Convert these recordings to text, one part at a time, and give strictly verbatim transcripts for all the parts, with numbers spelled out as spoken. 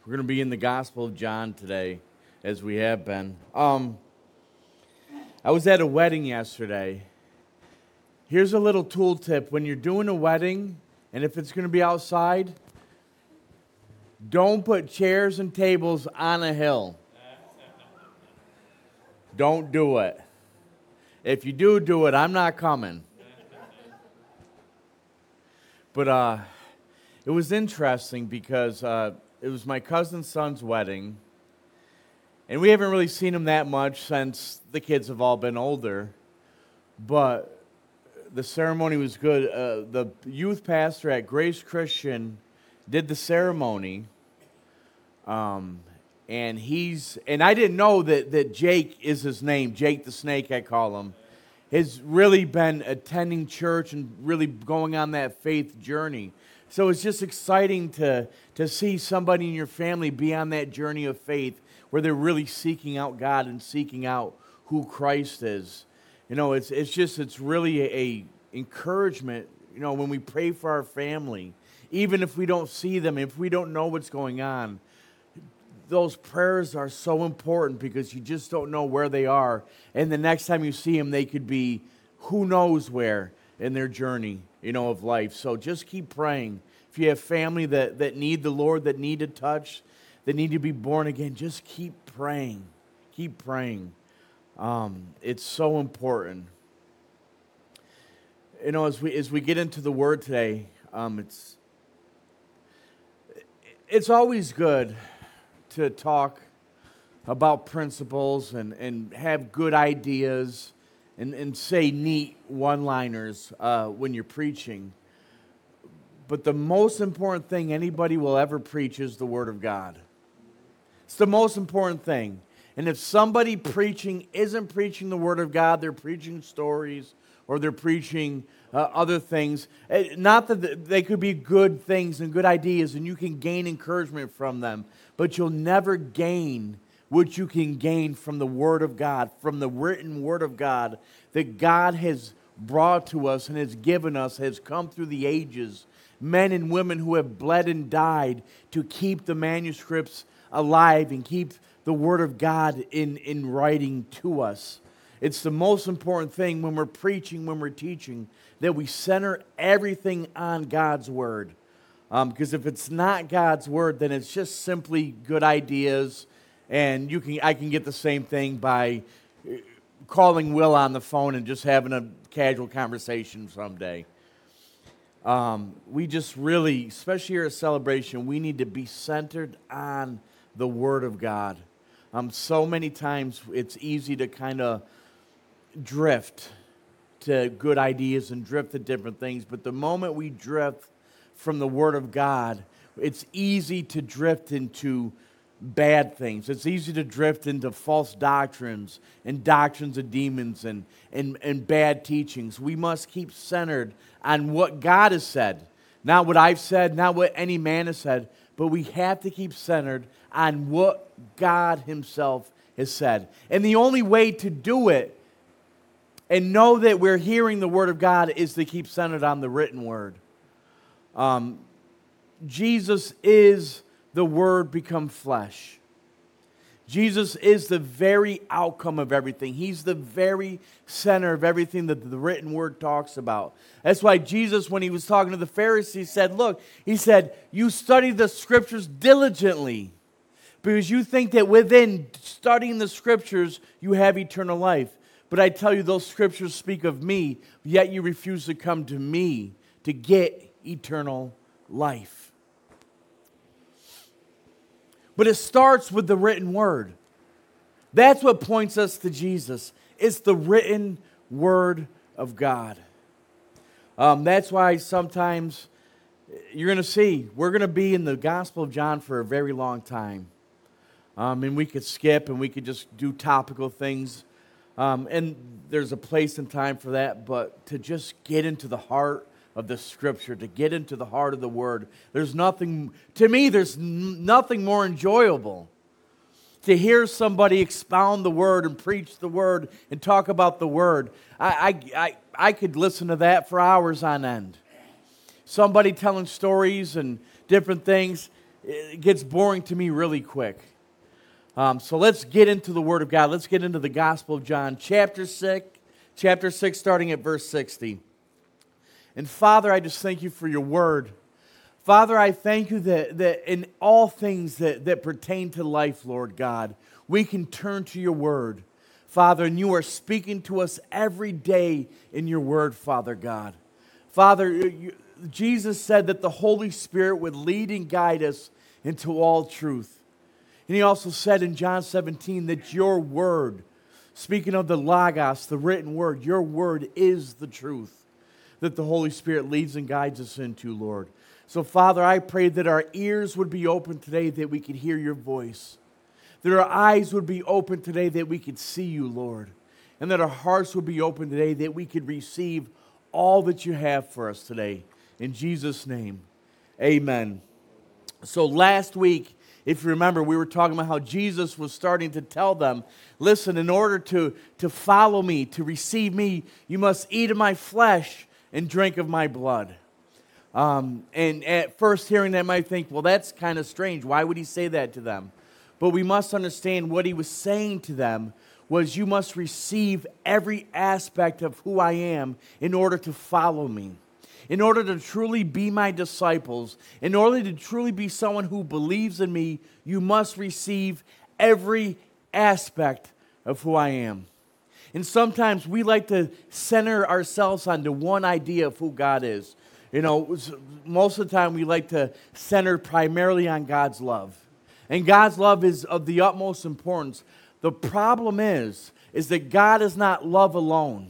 We're going to be in the Gospel of John today, as we have been. Um, I was at a wedding yesterday. Here's a little tool tip. When you're doing a wedding, and if it's going to be outside, don't put chairs and tables on a hill. Don't do it. If you do do it, I'm not coming. But uh, it was interesting because uh, it was my cousin's son's wedding, and we haven't really seen him that much since the kids have all been older. But the ceremony was good. Uh, the youth pastor at Grace Christian did the ceremony, um, and he's and I didn't know that that Jake is his name. Jake the Snake, I call him. Has really been attending church and really going on that faith journey. So it's just exciting to, to see somebody in your family be on that journey of faith where they're really seeking out God and seeking out who Christ is. You know, it's it's just, it's really a, a encouragement, you know, when we pray for our family, even if we don't see them, if we don't know what's going on, those prayers are so important because you just don't know where they are. And the next time you see them, they could be who knows where in their journey, you know, of life. So just keep praying. If you have family that, that need the Lord, that need a touch, that need to be born again, just keep praying. Keep praying. Um, it's so important. You know, as we as we get into the Word today, um, it's it's always good to talk about principles and, and have good ideas and, and say neat one-liners uh, when you're preaching. But the most important thing anybody will ever preach is the Word of God. It's the most important thing. And if somebody preaching isn't preaching the Word of God, they're preaching stories or they're preaching uh, other things. Not that they could be good things and good ideas and you can gain encouragement from them, but you'll never gain what you can gain from the Word of God, from the written Word of God that God has brought to us and has given us, has come through the ages. Men and women who have bled and died to keep the manuscripts alive and keep the Word of God in, in writing to us. It's the most important thing when we're preaching, when we're teaching, that we center everything on God's Word. Um, because if it's not God's Word, then it's just simply good ideas, and you can I can get the same thing by calling Will on the phone and just having a casual conversation someday. Um, we just really, especially here at Celebration, we need to be centered on the Word of God. Um, so many times it's easy to kind of drift to good ideas and drift to different things, but the moment we drift from the Word of God, it's easy to drift into bad things. It's easy to drift into false doctrines and doctrines of demons and, and, and bad teachings. We must keep centered on what God has said, not what I've said, not what any man has said, but we have to keep centered on what God Himself has said. And the only way to do it and know that we're hearing the Word of God is to keep centered on the written Word. Um, Jesus is the Word become flesh. Jesus is the very outcome of everything. He's the very center of everything that the written Word talks about. That's why Jesus, when He was talking to the Pharisees, said, look, He said, you study the Scriptures diligently because you think that within studying the Scriptures, you have eternal life. But I tell you, those Scriptures speak of me, yet you refuse to come to me to get eternal life. But it starts with the written Word. That's what points us to Jesus. It's the written Word of God. Um, that's why sometimes you're going to see, we're going to be in the Gospel of John for a very long time. Um, and we could skip and we could just do topical things. Um, and there's a place and time for that, but to just get into the heart of the Scripture, to get into the heart of the Word, there's nothing, to me, there's n- nothing more enjoyable to hear somebody expound the Word and preach the Word and talk about the Word. I, I, I, I could listen to that for hours on end. Somebody telling stories and different things. it gets boring to me really quick. Um, so let's get into the Word of God. Let's get into the Gospel of John, chapter six, chapter six, starting at verse sixty. And Father, I just thank you for your Word. Father, I thank you that, that in all things that, that pertain to life, Lord God, we can turn to your Word, Father, and you are speaking to us every day in your Word, Father God. Father, you, Jesus said that the Holy Spirit would lead and guide us into all truth. And he also said in John seventeen that your word, speaking of the Logos, the written word, your word is the truth that the Holy Spirit leads and guides us into, Lord. So, Father, I pray that our ears would be open today that we could hear your voice. That our eyes would be open today that we could see you, Lord. And that our hearts would be open today that we could receive all that you have for us today. In Jesus' name, amen. So last week, if you remember, we were talking about how Jesus was starting to tell them, listen, in order to, to follow me, to receive me, you must eat of my flesh and drink of my blood. Um, and at first hearing that, might think, well, that's kind of strange. Why would he say that to them? But we must understand what he was saying to them was you must receive every aspect of who I am in order to follow me. In order to truly be my disciples, in order to truly be someone who believes in me, you must receive every aspect of who I am. And sometimes we like to center ourselves onto one idea of who God is. You know, most of the time we like to center primarily on God's love. And God's love is of the utmost importance. The problem is, is that God is not love alone.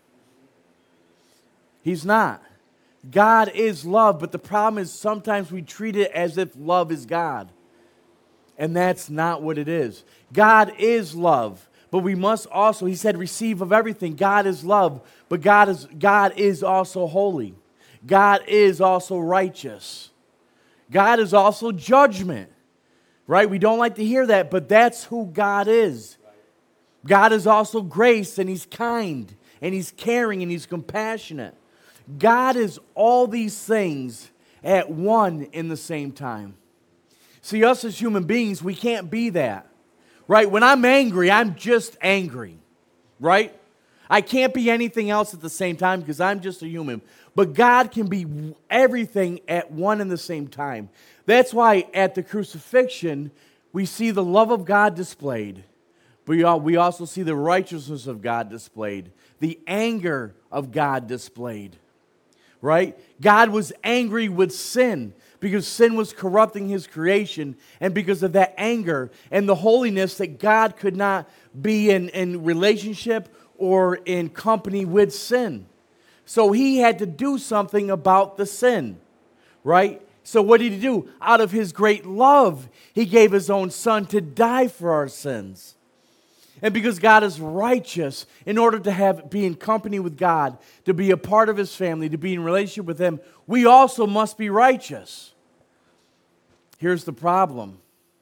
He's not. God is love, but the problem is sometimes we treat it as if love is God. And that's not what it is. God is love, but we must also, he said, receive of everything. God is love, but God is, God is also holy. God is also righteous. God is also judgment, right? We don't like to hear that, but that's who God is. God is also grace, and he's kind, and he's caring, and he's compassionate. God is all these things at one in the same time. See, us as human beings, we can't be that, right? When I'm angry, I'm just angry, right? I can't be anything else at the same time because I'm just a human. But God can be everything at one and the same time. That's why at the crucifixion, we see the love of God displayed. But we also see the righteousness of God displayed. The anger of God displayed. Right? God was angry with sin because sin was corrupting his creation, and because of that anger and the holiness that God could not be in, in relationship or in company with sin. So he had to do something about the sin, right? So what did he do? Out of his great love, he gave his own son to die for our sins. And because God is righteous, in order to have be in company with God, to be a part of his family, to be in relationship with him, we also must be righteous. Here's the problem.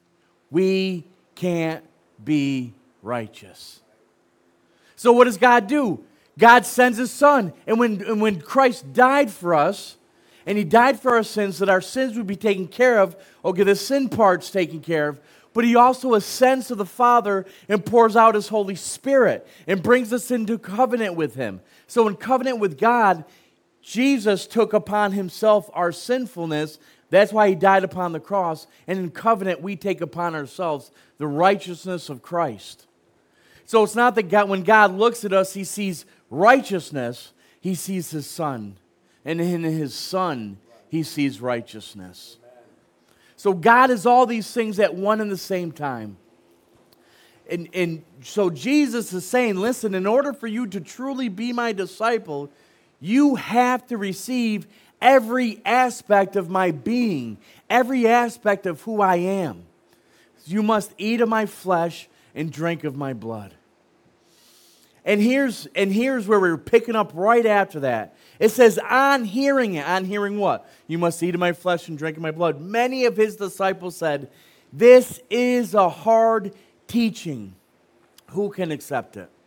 We can't be righteous. So what does God do? God sends his son. And when, and when Christ died for us, and he died for our sins, that our sins would be taken care of, okay, the sin part's taken care of, but he also ascends to the Father and pours out his Holy Spirit and brings us into covenant with him. So in covenant with God, Jesus took upon himself our sinfulness. That's why he died upon the cross. And in covenant, we take upon ourselves the righteousness of Christ. So it's not that God, when God looks at us, he sees righteousness. He sees his Son. And in his Son, he sees righteousness. So God is all these things at one and the same time. And, and so Jesus is saying, listen, in order for you to truly be my disciple, you have to receive every aspect of my being, every aspect of who I am. You must eat of my flesh and drink of my blood. And here's, and here's where we're picking up right after that. It says, on hearing it, on hearing what? You must eat of my flesh and drink of my blood. Many of his disciples said, this is a hard teaching. Who can accept it?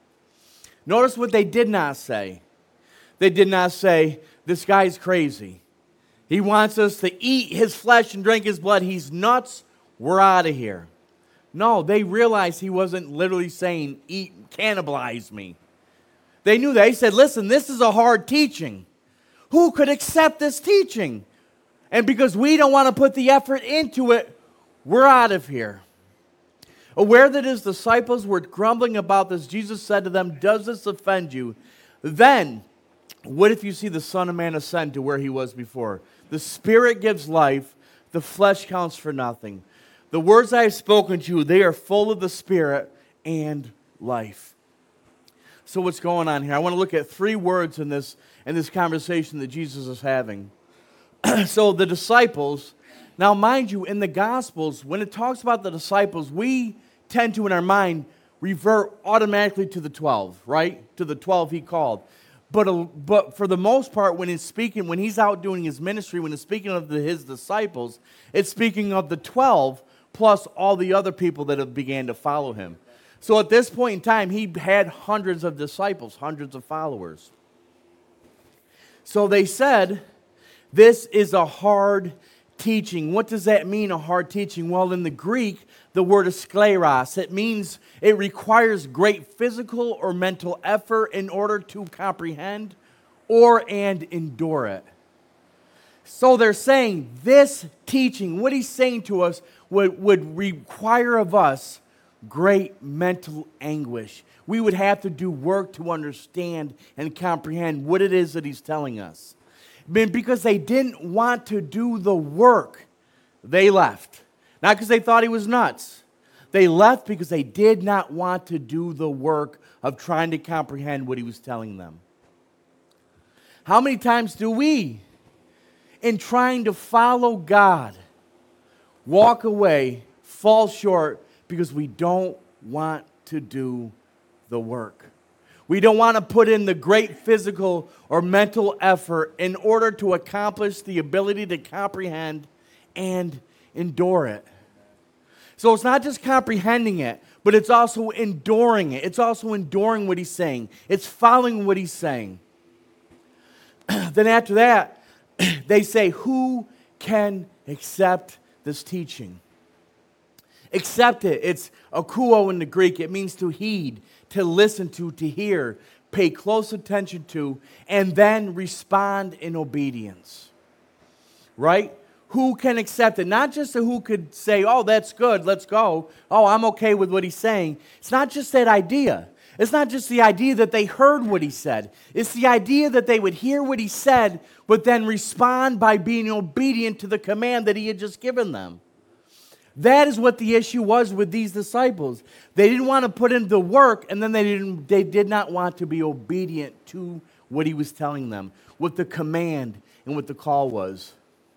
Notice what they did not say. They did not say, this guy's crazy. He wants us to eat his flesh and drink his blood. He's nuts. We're out of here. No, they realized he wasn't literally saying, eat, cannibalize me. They knew that. He said, listen, this is a hard teaching. Who could accept this teaching? And because we don't want to put the effort into it, we're out of here. Aware that his disciples were grumbling about this, Jesus said to them, does this offend you? Then, what if you see the Son of Man ascend to where he was before? The Spirit gives life, the flesh counts for nothing. The words I have spoken to you, they are full of the Spirit and life. So what's going on here? I want to look at three words in this, in this conversation that Jesus is having. So the disciples, now mind you, in the Gospels, when it talks about the disciples, we tend to, in our mind, revert automatically to the twelve, right? To the twelve he called. But, uh, but for the most part, when he's speaking, when he's out doing his ministry, when he's speaking of the, his disciples, it's speaking of the twelve plus all the other people that have began to follow him. So at this point in time, he had hundreds of disciples, hundreds of followers. So they said, this is a hard teaching. What does that mean, a hard teaching? Well, in the Greek, the word is skleros. It means it requires great physical or mental effort in order to comprehend or and endure it. So they're saying this teaching, what he's saying to us, would, would require of us great mental anguish. We would have to do work to understand and comprehend what it is that he's telling us. Because they didn't want to do the work, they left. Not because they thought he was nuts. They left because they did not want to do the work of trying to comprehend what he was telling them. How many times do we, in trying to follow God, walk away, fall short, because we don't want to do the work? We don't want to put in the great physical or mental effort in order to accomplish the ability to comprehend and endure it. So it's not just comprehending it, but it's also enduring it. It's also enduring what he's saying. It's following what he's saying. Then after that, they say, who can accept this teaching? Accept it. It's akuo in the Greek. It means to heed, to listen to, to hear, pay close attention to, and then respond in obedience. Right? Who can accept it? Not just a who could say, oh, that's good, let's go. Oh, I'm okay with what he's saying. It's not just that idea. It's not just the idea that they heard what he said. It's the idea that they would hear what he said, but then respond by being obedient to the command that he had just given them. That is what the issue was with these disciples. They didn't want to put in the work, and then they didn't. They did not want to be obedient to what he was telling them, what the command and what the call was.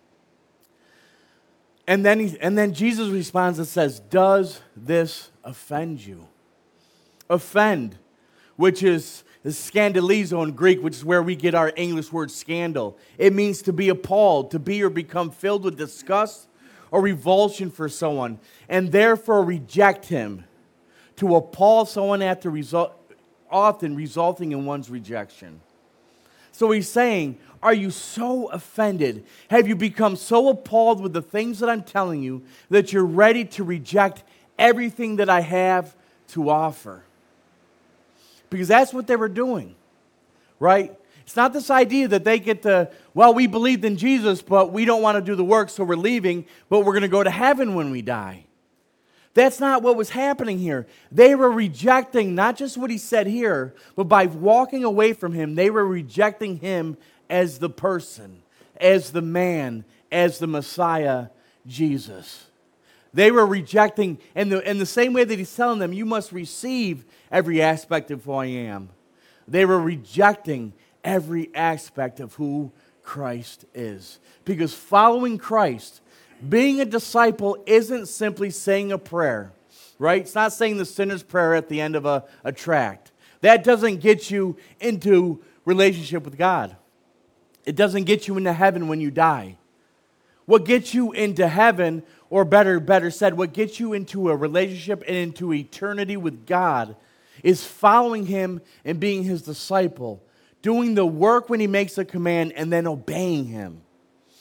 And then, he, and then Jesus responds and says, does this offend you? Offend, which is the scandalizo in Greek, which is where we get our English word scandal. It means to be appalled, to be or become filled with disgust or revulsion for someone, and therefore reject him. To appall someone after result, often resulting in one's rejection. So he's saying, are you so offended? Have you become so appalled with the things that I'm telling you that you're ready to reject everything that I have to offer? Because that's what they were doing, right? It's not this idea that they get to, well, we believed in Jesus, but we don't want to do the work, so we're leaving, but we're going to go to heaven when we die. That's not what was happening here. They were rejecting not just what he said here, but by walking away from him, they were rejecting him as the person, as the man, as the Messiah, Jesus. They were rejecting, in the, in the same way that he's telling them, you must receive every aspect of who I am. They were rejecting every aspect of who Christ is. Because following Christ, being a disciple isn't simply saying a prayer, right? It's not saying the sinner's prayer at the end of a, a tract. That doesn't get you into relationship with God. It doesn't get you into heaven when you die. What gets you into heaven, or better, better said, what gets you into a relationship and into eternity with God is following him and being his disciple, doing the work when he makes a command and then obeying him.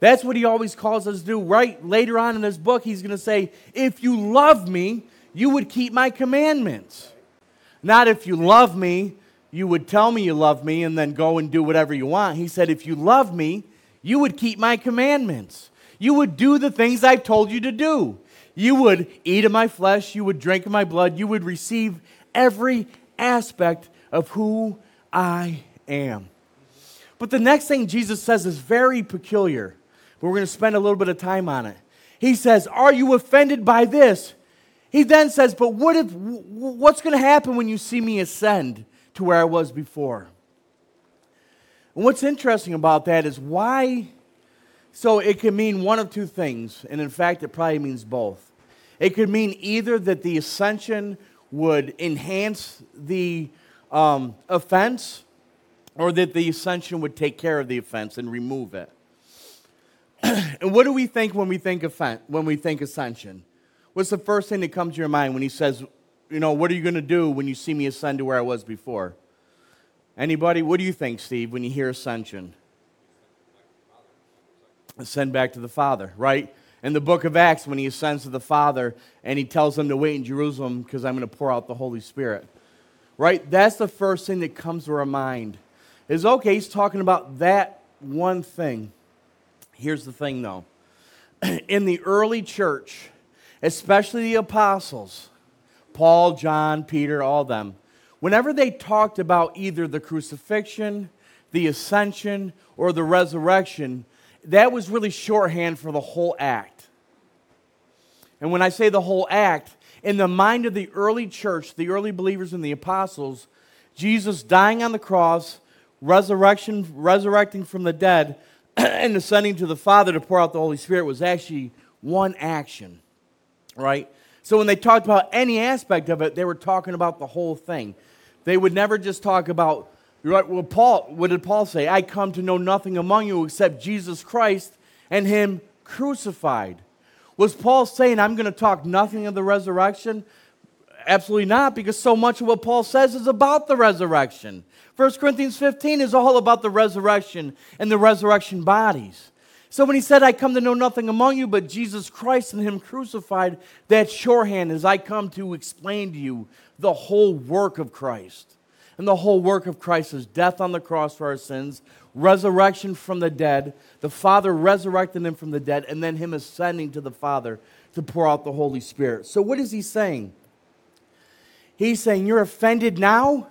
That's what he always calls us to do. Right later on in this book, he's going to say, if you love me, you would keep my commandments. Not if you love me, you would tell me you love me and then go and do whatever you want. He said, if you love me, you would keep my commandments. You would do the things I've told you to do. You would eat of my flesh. You would drink of my blood. You would receive every aspect of who I am. But the next thing Jesus says is very peculiar. But we're going to spend a little bit of time on it. He says, are you offended by this? He then says, but what if, what's going to happen when you see me ascend to where I was before? And what's interesting about that is why, so it can mean one of two things, and in fact it probably means both. It could mean either that the ascension would enhance the um, offense, or that the ascension would take care of the offense and remove it. And what do we think when we think offen- when we think ascension? What's the first thing that comes to your mind when he says, you know, what are you going to do when you see me ascend to where I was before? Anybody? What do you think, Steve, when you hear ascension? Ascend back to the Father, right? In the book of Acts, when he ascends to the Father and he tells them to wait in Jerusalem because I'm going to pour out the Holy Spirit, right? That's the first thing that comes to our mind. Is okay, he's talking about that one thing. Here's the thing, though. In the early church, especially the apostles, Paul, John, Peter, all of them, whenever they talked about either the crucifixion, the ascension, or the resurrection, that was really shorthand for the whole act. And when I say the whole act, in the mind of the early church, the early believers and the apostles, Jesus dying on the cross, resurrection, resurrecting from the dead, and ascending to the Father to pour out the Holy Spirit was actually one action, right? So when they talked about any aspect of it, they were talking about the whole thing. They would never just talk about, right, well, Paul, what did Paul say? I come to know nothing among you except Jesus Christ and Him crucified. Was Paul saying, I'm going to talk nothing of the resurrection? Absolutely not, because so much of what Paul says is about the resurrection. First Corinthians fifteen is all about the resurrection and the resurrection bodies. So when he said, I come to know nothing among you but Jesus Christ and Him crucified, that shorthand is I come to explain to you the whole work of Christ. And the whole work of Christ is death on the cross for our sins, resurrection from the dead, the Father resurrecting Him from the dead, and then Him ascending to the Father to pour out the Holy Spirit. So what is he saying? He's saying, you're offended now?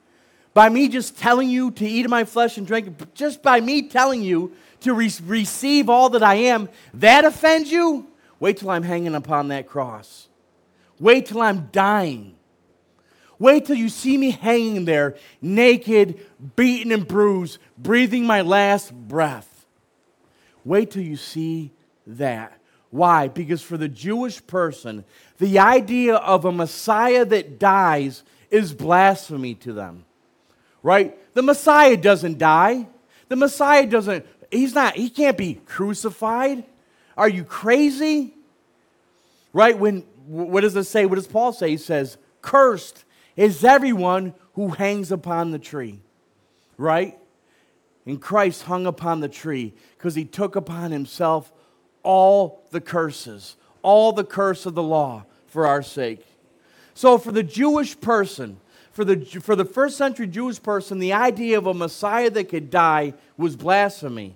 By me just telling you to eat of my flesh and drink it, just by me telling you to re- receive all that I am, that offends you? Wait till I'm hanging upon that cross. Wait till I'm dying. Wait till you see me hanging there, naked, beaten and bruised, breathing my last breath. Wait till you see that. Why? Because for the Jewish person, the idea of a Messiah that dies is blasphemy to them. Right? The Messiah doesn't die. The Messiah doesn't, he's not, he can't be crucified. Are you crazy? Right? When, what does it say? What does Paul say? He says, cursed is everyone who hangs upon the tree. Right? And Christ hung upon the tree because He took upon Himself all the curses, all the curse of the law for our sake. So for the Jewish person, For the, for the first century Jewish person, the idea of a Messiah that could die was blasphemy.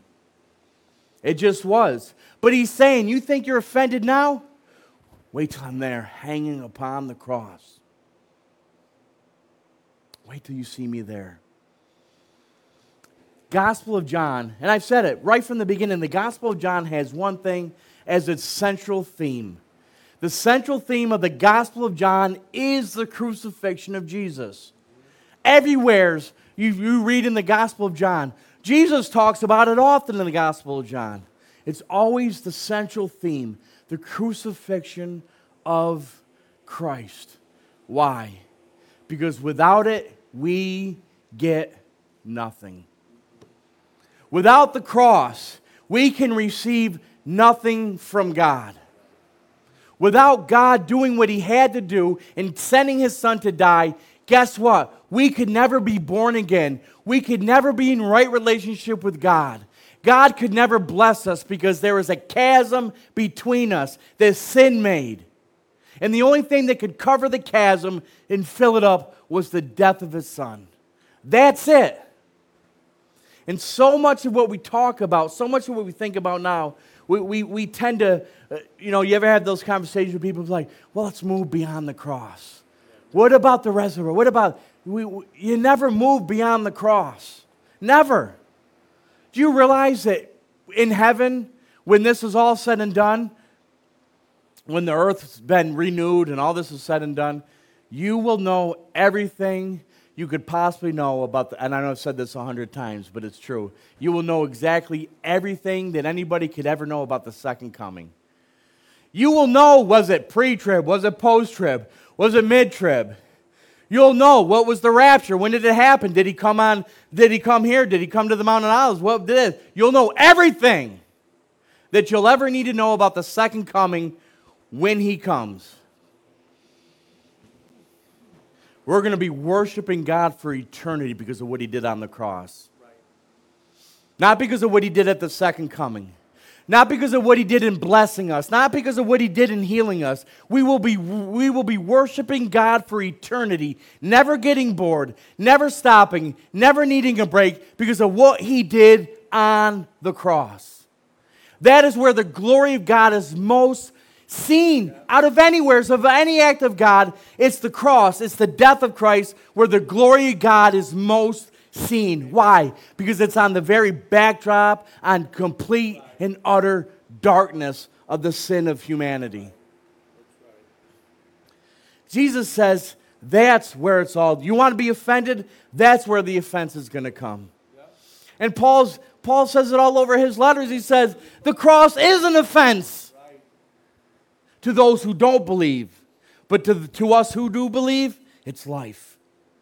It just was. But he's saying, you think you're offended now? Wait till I'm there hanging upon the cross. Wait till you see me there. Gospel of John, and I've said it right from the beginning, the Gospel of John has one thing as its central theme. The central theme of the Gospel of John is the crucifixion of Jesus. Everywhere you, you read in the Gospel of John, Jesus talks about it often in the Gospel of John. It's always the central theme, the crucifixion of Christ. Why? Because without it, we get nothing. Without the cross, we can receive nothing from God. Without God doing what He had to do and sending His Son to die, guess what? We could never be born again. We could never be in right relationship with God. God could never bless us because there was a chasm between us that sin made. And the only thing that could cover the chasm and fill it up was the death of his son. That's it. And so much of what we talk about, so much of what we think about now, we, we, we tend to, uh, you know, you ever had those conversations with people like, well, let's move beyond the cross. What about the resurrection? What about, we, we, you never move beyond the cross. Never. Do you realize that in heaven, when this is all said and done, when the earth's been renewed and all this is said and done, you will know everything you could possibly know about the, and I know I've said this a hundred times, but it's true. You will know exactly everything that anybody could ever know about the second coming. You will know, was it pre-trib? Was it post-trib? Was it mid-trib? You'll know what was the rapture. When did it happen? Did he come on? Did he come here? Did he come to the Mount of Olives? What did it? You'll know everything that you'll ever need to know about the second coming when he comes. We're going to be worshiping God for eternity because of what he did on the cross. Right. Not because of what he did at the second coming. Not because of what he did in blessing us. Not because of what he did in healing us. We will be, we will be worshiping God for eternity, never getting bored, never stopping, never needing a break because of what he did on the cross. That is where the glory of God is most seen out of anywhere, so of any act of God. It's the cross, it's the death of Christ where the glory of God is most seen. Why? Because it's on the very backdrop, on complete and utter darkness of the sin of humanity. Jesus says that's where it's all. You want to be offended? That's where the offense is going to come. And Paul's Paul says it all over his letters. He says the cross is an offense to those who don't believe. But to, to us who do believe, it's life.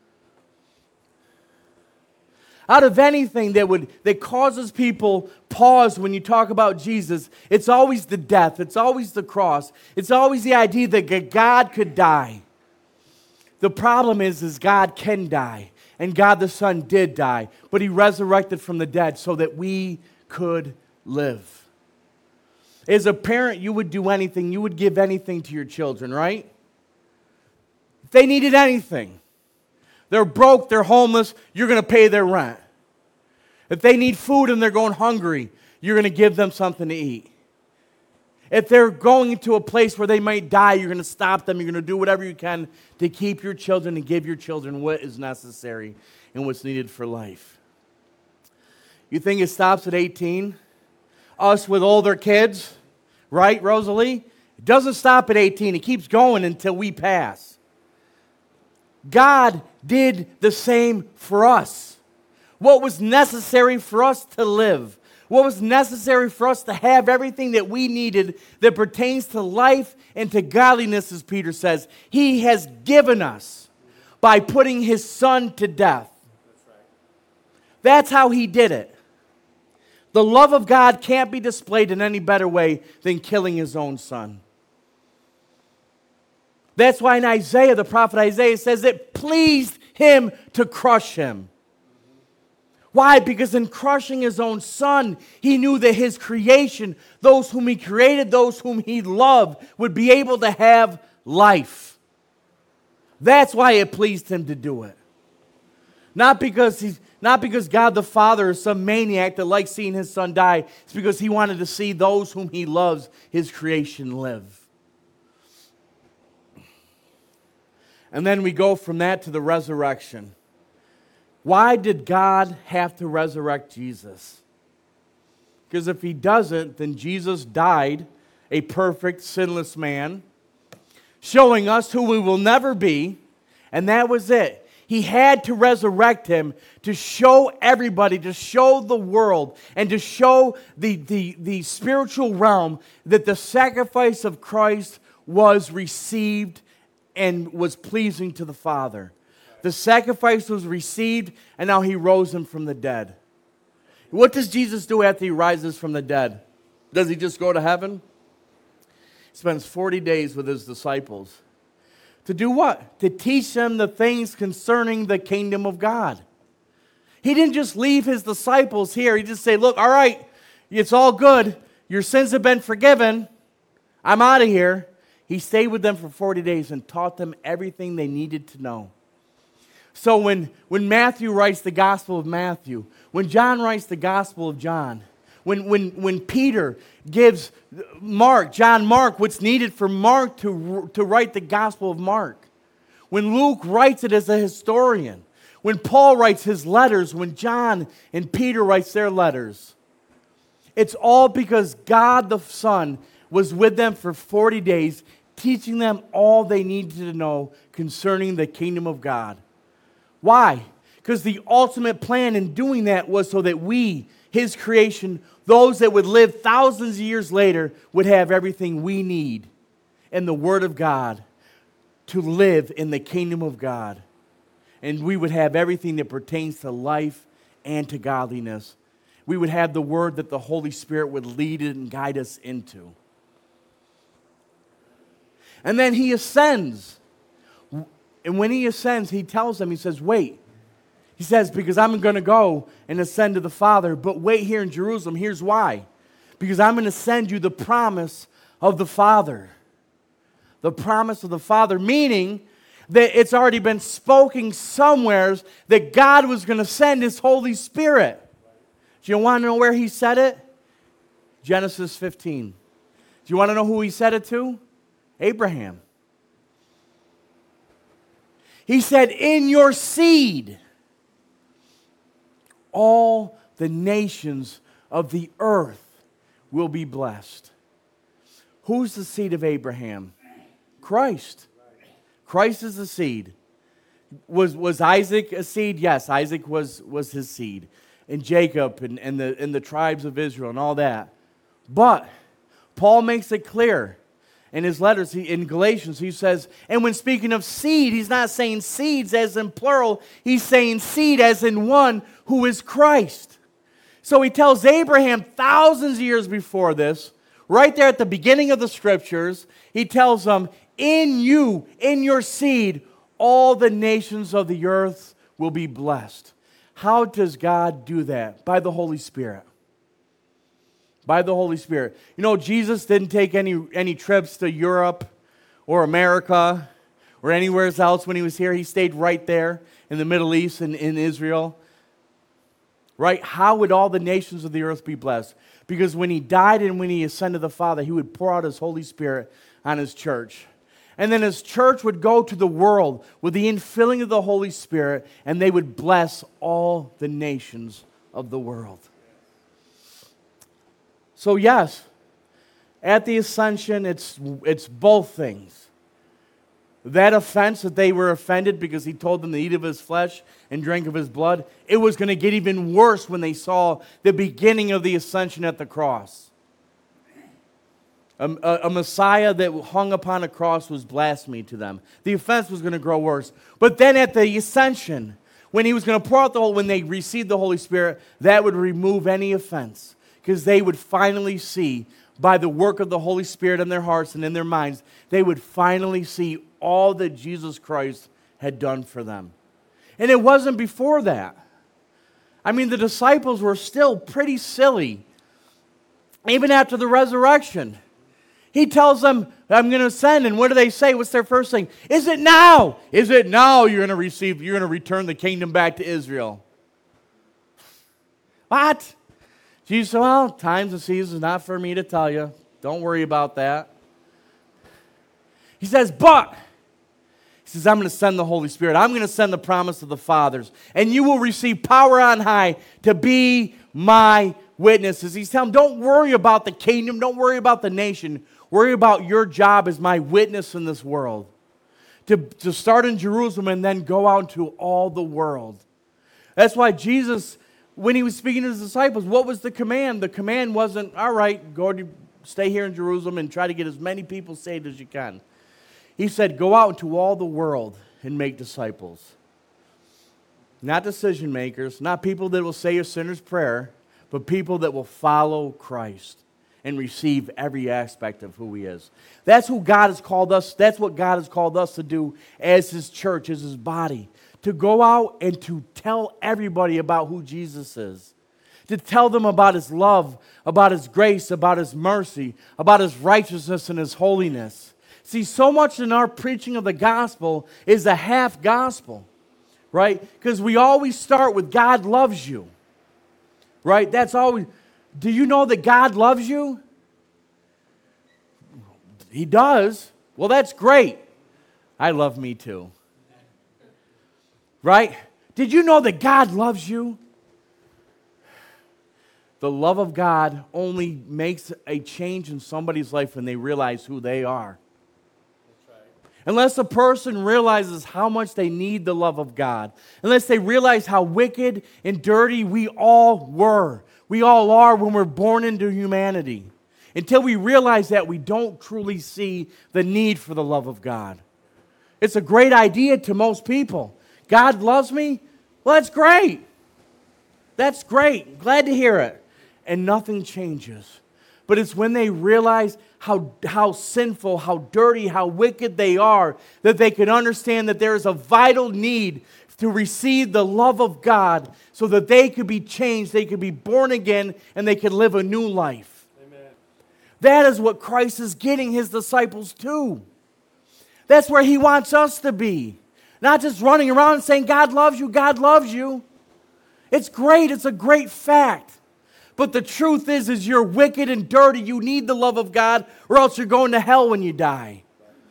Out of anything that would that causes people pause when you talk about Jesus, it's always the death. It's always the cross. It's always the idea that God could die. The problem is, is God can die. And God the Son did die. But he resurrected from the dead so that we could live. As a parent, you would do anything. You would give anything to your children, right? If they needed anything, they're broke, they're homeless, you're going to pay their rent. If they need food and they're going hungry, you're going to give them something to eat. If they're going into a place where they might die, you're going to stop them. You're going to do whatever you can to keep your children and give your children what is necessary and what's needed for life. You think it stops at eighteen? Us with older kids, right, Rosalie? It doesn't stop at eighteen. It keeps going until we pass. God did the same for us. What was necessary for us to live, what was necessary for us to have everything that we needed that pertains to life and to godliness, as Peter says, he has given us by putting his son to death. That's how he did it. The love of God can't be displayed in any better way than killing his own son. That's why in Isaiah, the prophet Isaiah says it pleased him to crush him. Why? Because in crushing his own son, he knew that his creation, those whom he created, those whom he loved, would be able to have life. That's why it pleased him to do it. Not because he's Not because God the Father is some maniac that likes seeing his son die. It's because he wanted to see those whom he loves, his creation, live. And then we go from that to the resurrection. Why did God have to resurrect Jesus? Because if he doesn't, then Jesus died, a perfect, sinless man, showing us who we will never be, and that was it. He had to resurrect him to show everybody, to show the world, and to show the, the, the spiritual realm that the sacrifice of Christ was received and was pleasing to the Father. The sacrifice was received, and now he rose him from the dead. What does Jesus do after he rises from the dead? Does he just go to heaven? He spends forty days with his disciples. To do what? To teach them the things concerning the kingdom of God. He didn't just leave his disciples here. He just say, look, all right, It's all good. Your sins have been forgiven. I'm out of here. He stayed with them for forty days and taught them everything they needed to know. So when, when Matthew writes the Gospel of Matthew, when John writes the Gospel of John, when, when, when Peter gives Mark, John Mark, what's needed for Mark to, to write the Gospel of Mark, when Luke writes it as a historian, when Paul writes his letters, when John and Peter writes their letters, it's all because God the Son was with them for forty days, teaching them all they needed to know concerning the kingdom of God. Why? Because the ultimate plan in doing that was so that we, His creation, those that would live thousands of years later, would have everything we need in the Word of God to live in the kingdom of God. And we would have everything that pertains to life and to godliness. We would have the Word that the Holy Spirit would lead it and guide us into. And then He ascends. And when He ascends, He tells them, He says, wait. He says, because I'm going to go and ascend to the Father, but wait here in Jerusalem. Here's why. Because I'm going to send you the promise of the Father. The promise of the Father, meaning that it's already been spoken somewhere that God was going to send His Holy Spirit. Do you want to know where He said it? Genesis fifteen. Do you want to know who He said it to? Abraham. He said, in your seed, all the nations of the earth will be blessed. Who's the seed of Abraham? Christ. Christ is the seed. Was, was Isaac a seed? Yes, Isaac was, was his seed. And Jacob and, and, the, and the tribes of Israel and all that. But Paul makes it clear in his letters, he, in Galatians, he says, and when speaking of seed, he's not saying seeds as in plural. He's saying seed as in one who is Christ. So he tells Abraham thousands of years before this, right there at the beginning of the Scriptures, he tells them, in you, in your seed, all the nations of the earth will be blessed. How does God do that? By the Holy Spirit. By the Holy Spirit. You know, Jesus didn't take any, any trips to Europe or America or anywhere else when He was here. He stayed right there in the Middle East and in Israel. Right? How would all the nations of the earth be blessed? Because when He died and when He ascended to the Father, He would pour out His Holy Spirit on His church. And then His church would go to the world with the infilling of the Holy Spirit, and they would bless all the nations of the world. So yes, at the ascension, it's, it's both things. That offense that they were offended because He told them to eat of His flesh and drink of His blood, it was going to get even worse when they saw the beginning of the ascension at the cross. A, a, a Messiah that hung upon a cross was blasphemy to them. The offense was going to grow worse. But then at the ascension, when He was going to pour out the Holy, when they received the Holy Spirit, that would remove any offense. Because they would finally see, by the work of the Holy Spirit in their hearts and in their minds, they would finally see all that Jesus Christ had done for them. And it wasn't before that. I mean, the disciples were still pretty silly, even after the resurrection. He tells them, I'm going to ascend, and what do they say? What's their first thing? Is it now? Is it now you're going to receive, you're going to return the kingdom back to Israel? What? Jesus said, well, times and seasons not for me to tell you. Don't worry about that. He says, but, He says, I'm going to send the Holy Spirit. I'm going to send the promise of the fathers. And you will receive power on high to be my witnesses. He's telling them, don't worry about the kingdom. Don't worry about the nation. Worry about your job as my witness in this world. To, to start in Jerusalem and then go out to all the world. That's why Jesus, when He was speaking to His disciples, what was the command? The command wasn't, all right, go to stay here in Jerusalem and try to get as many people saved as you can. He said, go out into all the world and make disciples. Not decision makers, not people that will say a sinner's prayer, but people that will follow Christ and receive every aspect of who He is. That's who God has called us. That's what God has called us to do as His church, as His body. To go out and to tell everybody about who Jesus is. to tell them about His love, about His grace, about His mercy, about His righteousness and His holiness. See, so much in our preaching of the gospel is a half gospel, right? Because we always start with God loves you, right? That's always, do you know that God loves you? He does. Well, that's great. I love me too. Right? Did you know that God loves you? The love of God only makes a change in somebody's life when they realize who they are. That's right. Unless a person realizes how much they need the love of God, unless they realize how wicked and dirty we all were, we all are when we're born into humanity. Until we realize that, we don't truly see the need for the love of God. It's a great idea to most people. God loves me? Well, that's great. That's great. Glad to hear it. And nothing changes. But it's when they realize how, how sinful, how dirty, how wicked they are, that they can understand that there is a vital need to receive the love of God so that they could be changed, they could be born again, and they could live a new life. That is what Christ is getting His disciples to. That's where He wants us to be. Not just running around saying, God loves you, God loves you. It's great, it's a great fact. But the truth is, is you're wicked and dirty. You need the love of God, or else you're going to hell when you die.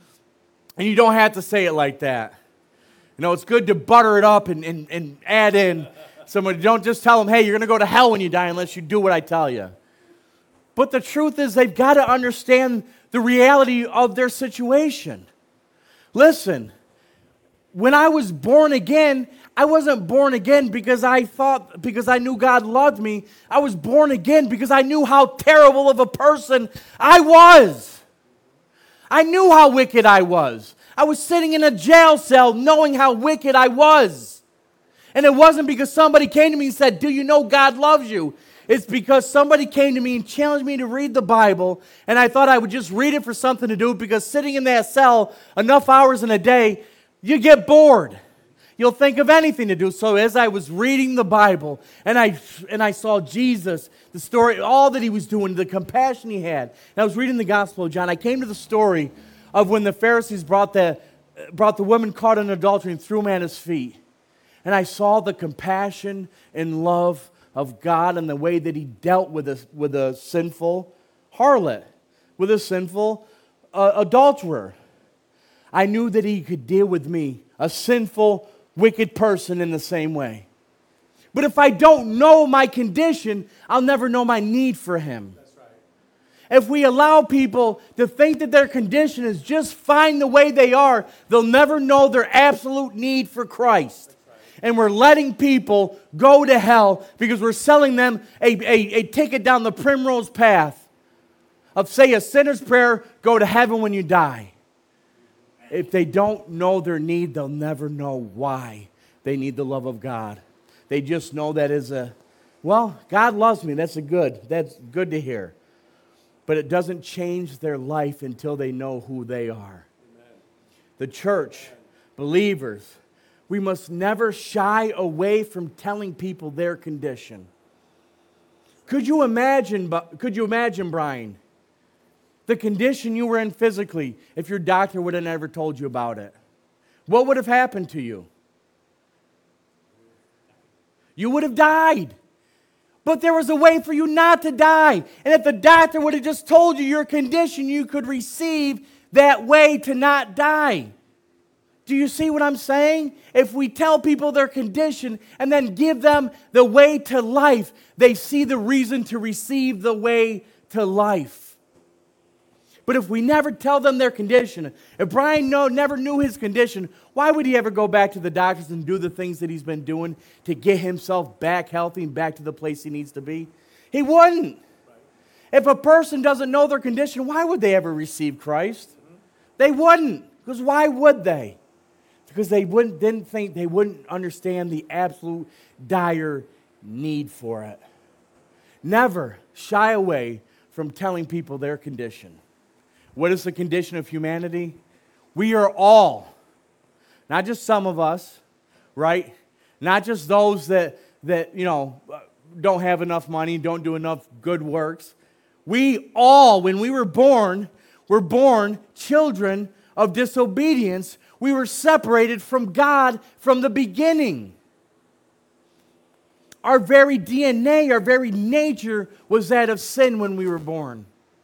And you don't have to say it like that. You know, it's good to butter it up and, and, and add in somebody. Don't just tell them, hey, you're going to go to hell when you die unless you do what I tell you. But the truth is, they've got to understand the reality of their situation. Listen, when I was born again, I wasn't born again because I thought, because I knew God loved me. I was born again because I knew how terrible of a person I was. I knew how wicked I was. I was sitting in a jail cell knowing how wicked I was. And it wasn't because somebody came to me and said, do you know God loves you? It's because somebody came to me and challenged me to read the Bible, and I thought I would just read it for something to do, because sitting in that cell enough hours in a day, you get bored. You'll think of anything to do. So as I was reading the Bible, and I and I saw Jesus, the story, all that He was doing, the compassion He had, and I was reading the Gospel of John, I came to the story of when the Pharisees brought the, brought the woman caught in adultery and threw him at His feet. And I saw the compassion and love of God and the way that He dealt with a, with a sinful harlot, with a sinful uh, adulterer. I knew that He could deal with me, a sinful, wicked person, in the same way. But if I don't know my condition, I'll never know my need for Him. That's right. If we allow people to think that their condition is just fine the way they are, they'll never know their absolute need for Christ. And we're letting people go to hell because we're selling them a, a, a ticket down the primrose path of, say, a sinner's prayer, go to heaven when you die. If they don't know their need, they'll never know why they need the love of God. They just know that is a, well, God loves me. That's a good. That's good to hear. But it doesn't change their life until they know who they are. Amen. The church, believers, we must never shy away from telling people their condition. Could you imagine, could you imagine, Brian, the condition you were in physically if your doctor would have never told you about it? What would have happened to you? You would have died. But there was a way for you not to die. And if the doctor would have just told you your condition, you could receive that way to not die. Do you see what I'm saying? If we tell people their condition and then give them the way to life, they see the reason to receive the way to life. But if we never tell them their condition, if Brian no, never knew his condition, why would he ever go back to the doctors and do the things that he's been doing to get himself back healthy and back to the place he needs to be? He wouldn't. If a person doesn't know their condition, why would they ever receive Christ? They wouldn't. Because why would they? Because they wouldn't, didn't think, they wouldn't understand the absolute dire need for it. Never shy away from telling people their condition. What is the condition of humanity? We are all, not just some of us, right? Not just those that, that you know, don't have enough money, don't do enough good works. We all, when we were born, were born children of disobedience. We were separated from God from the beginning. Our very D N A, our very nature was that of sin when we were born.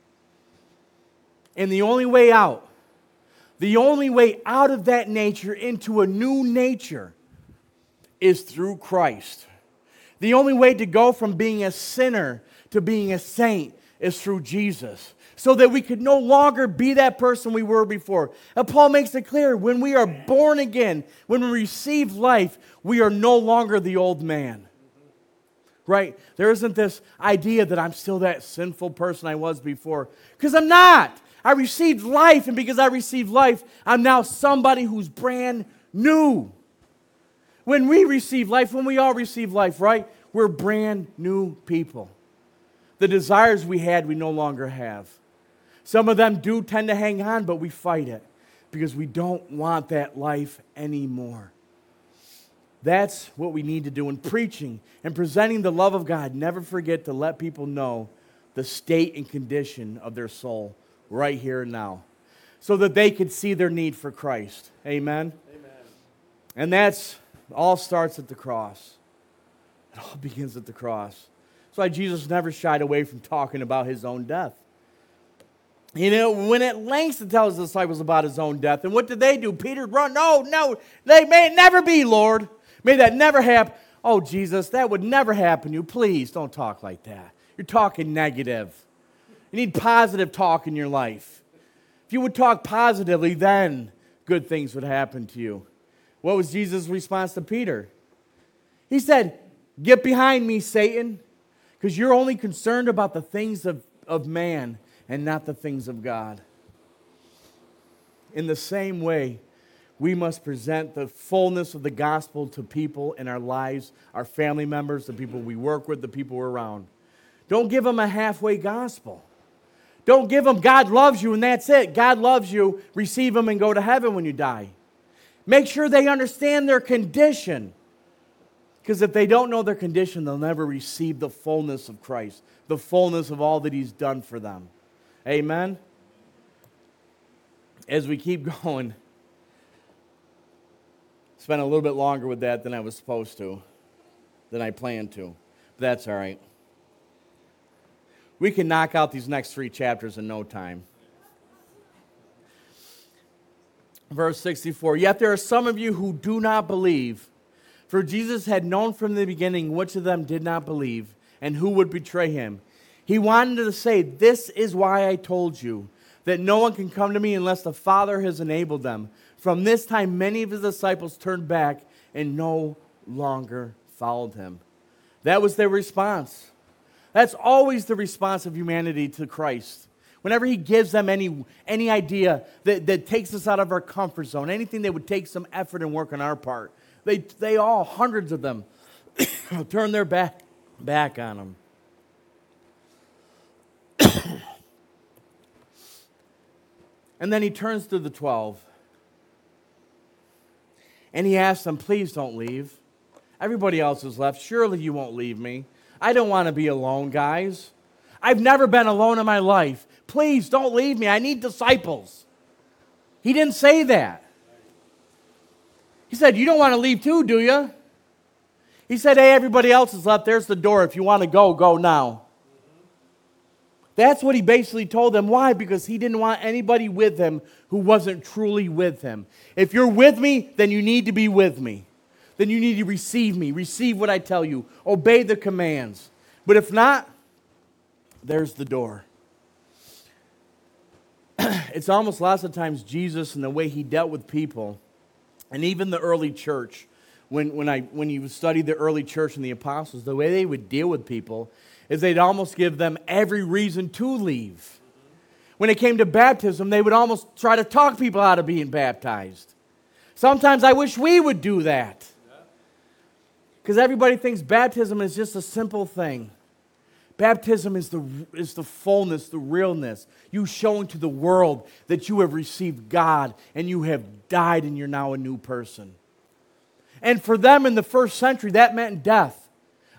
And the only way out, the only way out of that nature into a new nature is through Christ. The only way to go from being a sinner to being a saint is through Jesus, so that we could no longer be that person we were before. And Paul makes it clear, when we are born again, when we receive life, we are no longer the old man. Right? There isn't this idea that I'm still that sinful person I was before, because I'm not. I received life, and because I received life, I'm now somebody who's brand new. When we receive life, when we all receive life, right, we're brand new people. The desires we had, we no longer have. Some of them do tend to hang on, but we fight it because we don't want that life anymore. That's what we need to do in preaching and presenting the love of God. Never forget to let people know the state and condition of their soul right here and now, so that they could see their need for Christ. Amen? Amen. And that's all starts at the cross. It all begins at the cross. That's why Jesus never shied away from talking about his own death. You know, when at length to tell his disciples about his own death, and what did they do? Peter run, no, no, they may it never be, Lord. May that never happen. Oh, Jesus, that would never happen to you. Please don't talk like that. You're talking negative. You need positive talk in your life. If you would talk positively, then good things would happen to you. What was Jesus' response to Peter? He said, get behind me, Satan, because you're only concerned about the things of, of man and not the things of God. In the same way, we must present the fullness of the gospel to people in our lives, our family members, the people we work with, the people we're around. Don't give them a halfway gospel. Don't give them God loves you and that's it. God loves you. Receive them and go to heaven when you die. Make sure they understand their condition. Because if they don't know their condition, they'll never receive the fullness of Christ, the fullness of all that he's done for them. Amen? As we keep going, spent a little bit longer with that than I was supposed to, than I planned to. But that's all right. We can knock out these next three chapters in no time. Verse sixty-four, yet there are some of you who do not believe. For Jesus had known from the beginning which of them did not believe and who would betray him. He wanted to say, this is why I told you, that no one can come to me unless the Father has enabled them. From this time, many of his disciples turned back and no longer followed him. That was their response. That's always the response of humanity to Christ. Whenever he gives them any, any idea that, that takes us out of our comfort zone, anything that would take some effort and work on our part, they, they all, hundreds of them, turn their back, back on him. And then he turns to the twelve. And he asks them, please don't leave. Everybody else is left. Surely you won't leave me. I don't want to be alone, guys. I've never been alone in my life. Please don't leave me. I need disciples. He didn't say that. He said, you don't want to leave too, do you? He said, hey, everybody else is left. There's the door. If you want to go, go now. That's what he basically told them. Why? Because he didn't want anybody with him who wasn't truly with him. If you're with me, then you need to be with me. Then you need to receive me. Receive what I tell you. Obey the commands. But if not, there's the door. It's almost lots of times Jesus and the way he dealt with people, and even the early church, when, when, I, when you study the early church and the apostles, the way they would deal with people is they'd almost give them every reason to leave. When it came to baptism, they would almost try to talk people out of being baptized. Sometimes I wish we would do that. Because everybody thinks baptism is just a simple thing. Baptism is the, is the fullness, the realness. You showing to the world that you have received God and you have died and you're now a new person. And for them in the first century, that meant death.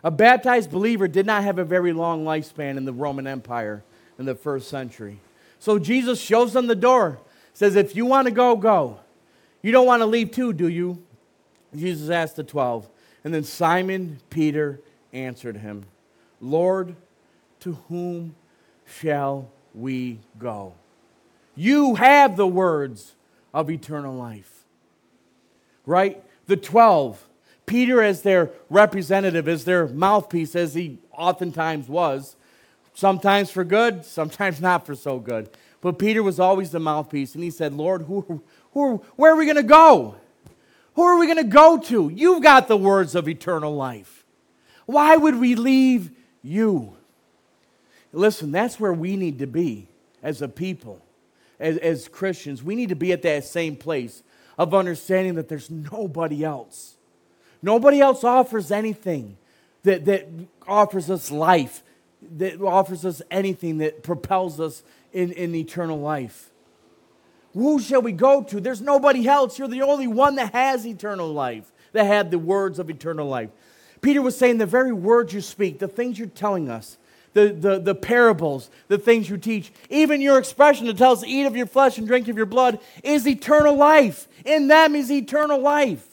A baptized believer did not have a very long lifespan in the Roman Empire in the first century. So Jesus shows them the door. Says, if you want to go, go. You don't want to leave too, do you? Jesus asked the twelve. And then Simon Peter answered him, Lord, to whom shall we go? You have the words of eternal life. Right? The twelve. Peter as their representative, as their mouthpiece, as he oftentimes was. Sometimes for good, sometimes not for so good. But Peter was always the mouthpiece. And he said, Lord, who, who, where are we going to go? Who are we going to go to? You've got the words of eternal life. Why would we leave you? Listen, that's where we need to be as a people, as, as Christians. We need to be at that same place of understanding that there's nobody else. Nobody else offers anything that, that offers us life, that offers us anything that propels us in, in eternal life. Who shall we go to? There's nobody else. You're the only one that has eternal life, that had the words of eternal life. Peter was saying the very words you speak, the things you're telling us, the, the, the parables, the things you teach, even your expression that tells us, eat of your flesh and drink of your blood, is eternal life. In them is eternal life.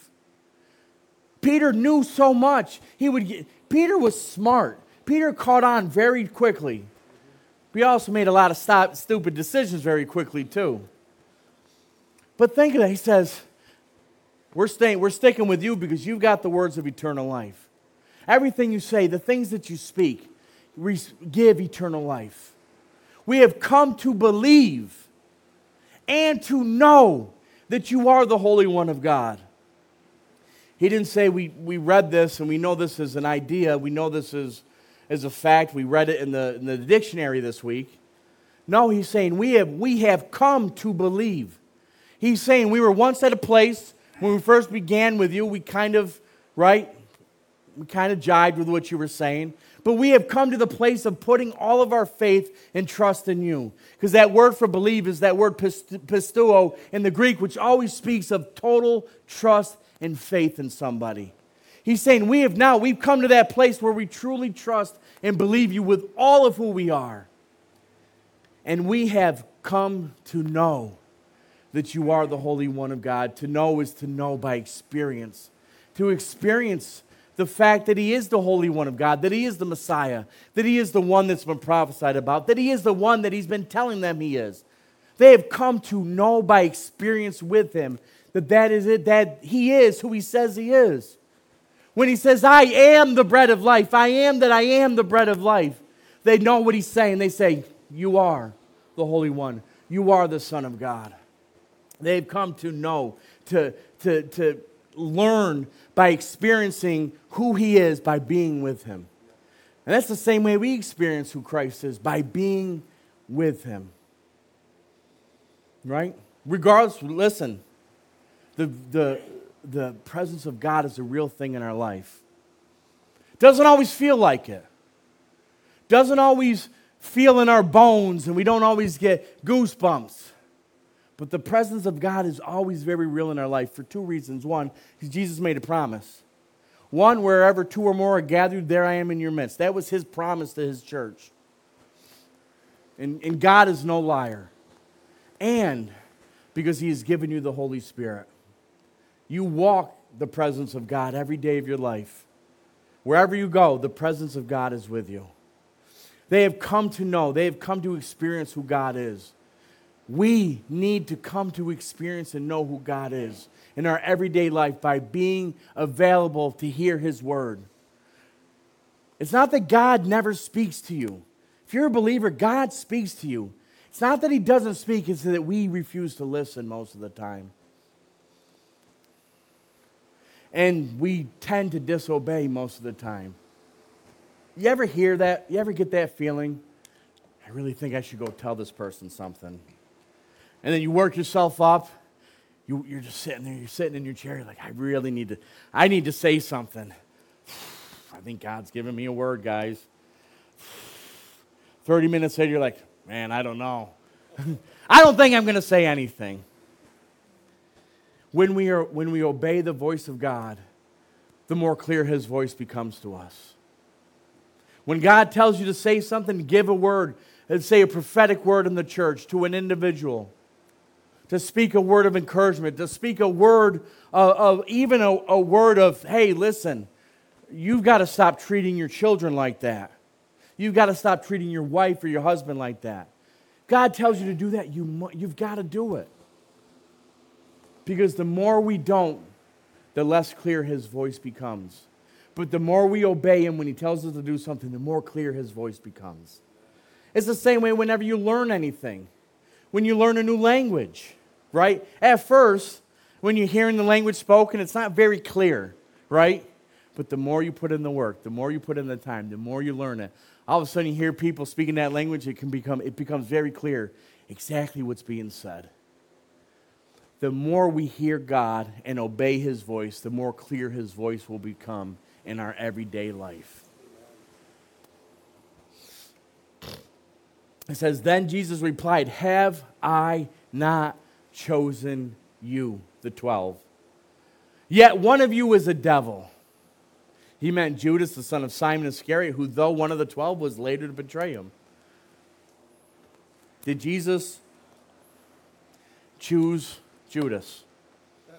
Peter knew so much. He would get, Peter was smart. Peter caught on very quickly. He also made a lot of stop, stupid decisions very quickly too. But think of that. He says, we're staying, we're sticking with you because you've got the words of eternal life. Everything you say, the things that you speak, give eternal life. We have come to believe and to know that you are the Holy One of God. He didn't say we, we read this and we know this is an idea. We know this is, is a fact. We read it in the, in the dictionary this week. No, he's saying we have, we have come to believe. He's saying we were once at a place when we first began with you. We kind of, right? We kind of jibed with what you were saying. But we have come to the place of putting all of our faith and trust in you. Because that word for believe is that word pisteuo in the Greek, which always speaks of total trust and faith in somebody. He's saying we have now, we've come to that place where we truly trust and believe you with all of who we are. And we have come to know that you are the Holy One of God. To know is to know by experience. To experience the fact that He is the Holy One of God, that He is the Messiah, that He is the one that's been prophesied about, that He is the one that He's been telling them He is. They have come to know by experience with Him that that is it, that He is who He says He is. When He says, I am the bread of life, I am that I am the bread of life, they know what He's saying. They say, you are the Holy One. You are the Son of God. They've come to know, to, to, to learn by experiencing who He is, by being with Him. And that's the same way we experience who Christ is, by being with Him. Right? Regardless, listen, the, the, the presence of God is a real thing in our life. Doesn't always feel like it. Doesn't always feel in our bones, and we don't always get goosebumps. But the presence of God is always very real in our life for two reasons. One, because Jesus made a promise. One, wherever two or more are gathered, there I am in your midst. That was His promise to His church. And, and God is no liar. And because He has given you the Holy Spirit. You walk the presence of God every day of your life. Wherever you go, the presence of God is with you. They have come to know, they have come to experience who God is. We need to come to experience and know who God is in our everyday life by being available to hear His word. It's not that God never speaks to you. If you're a believer, God speaks to you. It's not that He doesn't speak, it's that we refuse to listen most of the time. And we tend to disobey most of the time. You ever hear that? You ever get that feeling? I really think I should go tell this person something. And then you work yourself up. You, you're just sitting there. You're sitting in your chair. You're like, I really need to, I need to say something. I think God's giving me a word, guys. thirty minutes later, you're like, man, I don't know. I don't think I'm going to say anything. When we are, when we obey the voice of God, the more clear His voice becomes to us. When God tells you to say something, give a word. And say a prophetic word in the church to an individual. To speak a word of encouragement. To speak a word of, of even a, a word of, hey, listen, you've got to stop treating your children like that. You've got to stop treating your wife or your husband like that. God tells you to do that, you, mu- you've got to do it. Because the more we don't, the less clear His voice becomes. But the more we obey Him when He tells us to do something, the more clear His voice becomes. It's the same way whenever you learn anything. When you learn a new language, right? At first, when you're hearing the language spoken, it's not very clear, right? But the more you put in the work, the more you put in the time, the more you learn it, all of a sudden you hear people speaking that language, it can become it becomes very clear exactly what's being said. The more we hear God and obey His voice, the more clear His voice will become in our everyday life. It says, then Jesus replied, have I not chosen you, the twelve? Yet one of you is a devil. He meant Judas, the son of Simon Iscariot, who though one of the twelve was later to betray Him. Did Jesus choose Judas? Yes.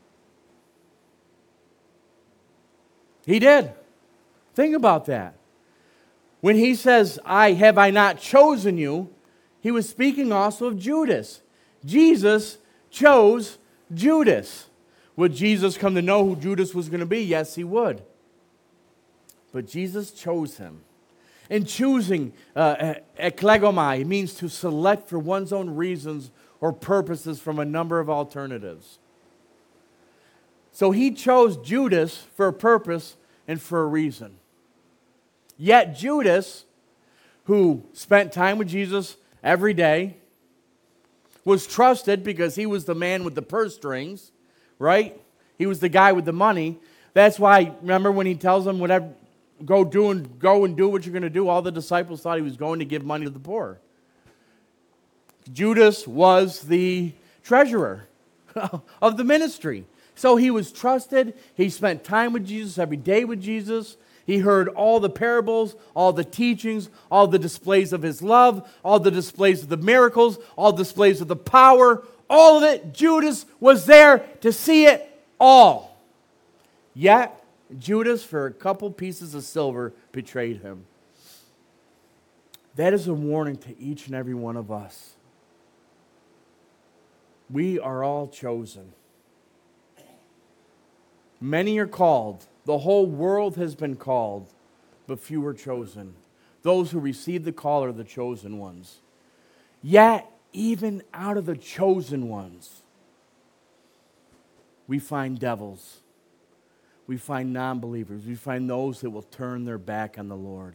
He did. Think about that. When He says, I have I not chosen you, He was speaking also of Judas. Jesus chose Judas. Would Jesus come to know who Judas was going to be? Yes, He would. But Jesus chose him. And choosing, uh, eklegomai, means to select for one's own reasons or purposes from a number of alternatives. So He chose Judas for a purpose and for a reason. Yet Judas, who spent time with Jesus every day, was trusted because he was the man with the purse strings, right? He was the guy with the money. That's why, remember when He tells them, whatever, go do and go and do what you're going to do, all the disciples thought He was going to give money to the poor. Judas was the treasurer of the ministry. So he was trusted. He spent time with Jesus, every day with Jesus. He heard all the parables, all the teachings, all the displays of His love, all the displays of the miracles, all displays of the power, all of it. Judas was there to see it all. Yet, Judas, for a couple pieces of silver, betrayed Him. That is a warning to each and every one of us. We are all chosen. Many are called. The whole world has been called, but few are chosen. Those who receive the call are the chosen ones. Yet, even out of the chosen ones, we find devils. We find non-believers. We find those that will turn their back on the Lord.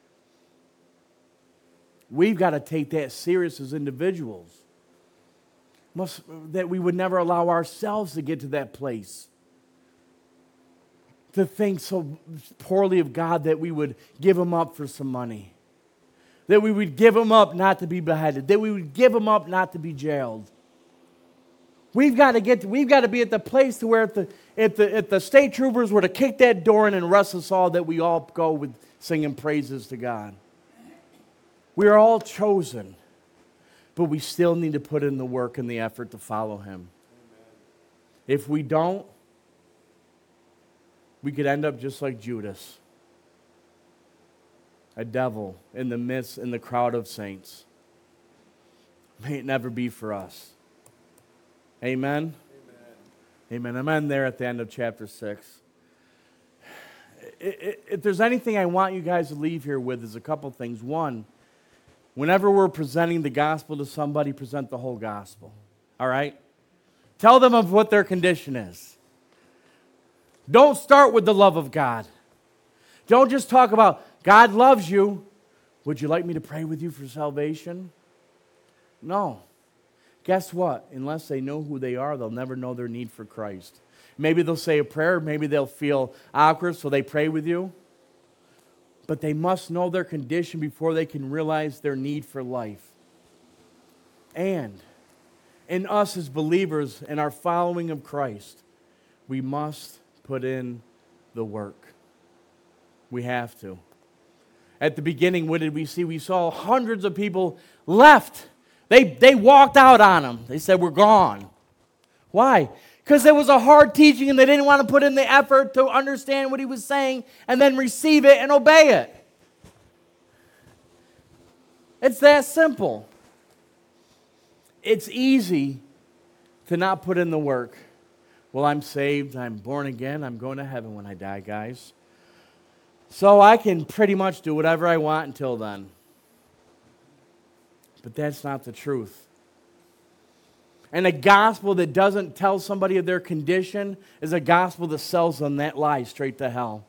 We've got to take that serious as individuals. Must, that we would never allow ourselves to get to that place. To think so poorly of God that we would give Him up for some money. That we would give Him up not to be beheaded. That we would give Him up not to be jailed. We've got to get. To, we've got to be at the place to where if the if the if the state troopers were to kick that door in and arrest us all, that we all go with singing praises to God. We are all chosen, but we still need to put in the work and the effort to follow Him. Amen. If we don't, we could end up just like Judas, a devil in the midst, in the crowd of saints. May it never be for us. Amen? Amen. Amen. I'm in there at the end of chapter six. If there's anything I want you guys to leave here with is a couple things. One, whenever we're presenting the gospel to somebody, present the whole gospel. All right? Tell them of what their condition is. Don't start with the love of God. Don't just talk about, God loves you. Would you like me to pray with you for salvation? No. Guess what? Unless they know who they are, they'll never know their need for Christ. Maybe they'll say a prayer. Maybe they'll feel awkward, so they pray with you. But they must know their condition before they can realize their need for life. And in us as believers, in our following of Christ, we must put in the work. We have to. At the beginning, what did we see? We saw hundreds of people left. They, they walked out on him. They said, we're gone. Why? Because it was a hard teaching and they didn't want to put in the effort to understand what he was saying and then receive it and obey it. It's that simple. It's easy to not put in the work. Well, I'm saved, I'm born again, I'm going to heaven when I die, guys. So I can pretty much do whatever I want until then. But that's not the truth. And a gospel that doesn't tell somebody of their condition is a gospel that sells them that lie straight to hell.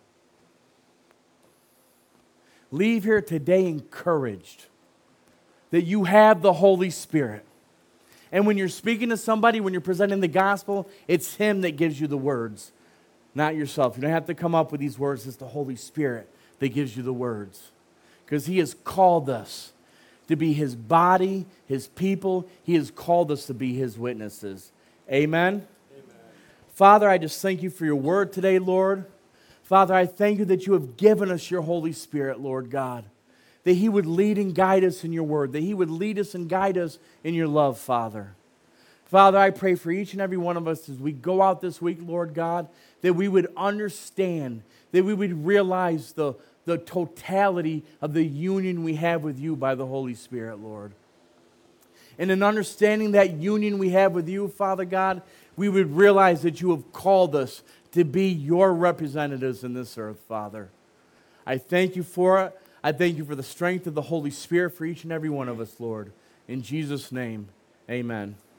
Leave here today encouraged that you have the Holy Spirit. And when you're speaking to somebody, when you're presenting the gospel, it's Him that gives you the words, not yourself. You don't have to come up with these words. It's the Holy Spirit that gives you the words. Because He has called us to be His body, His people. He has called us to be His witnesses. Amen? Amen. Father, I just thank you for your word today, Lord. Father, I thank you that you have given us your Holy Spirit, Lord God. That He would lead and guide us in your word. That He would lead us and guide us in your love, Father. Father, I pray for each and every one of us as we go out this week, Lord God, that we would understand, that we would realize the, the totality of the union we have with you by the Holy Spirit, Lord. And in understanding that union we have with you, Father God, we would realize that you have called us to be your representatives in this earth, Father. I thank you for it. I thank you for the strength of the Holy Spirit for each and every one of us, Lord. In Jesus' name, amen.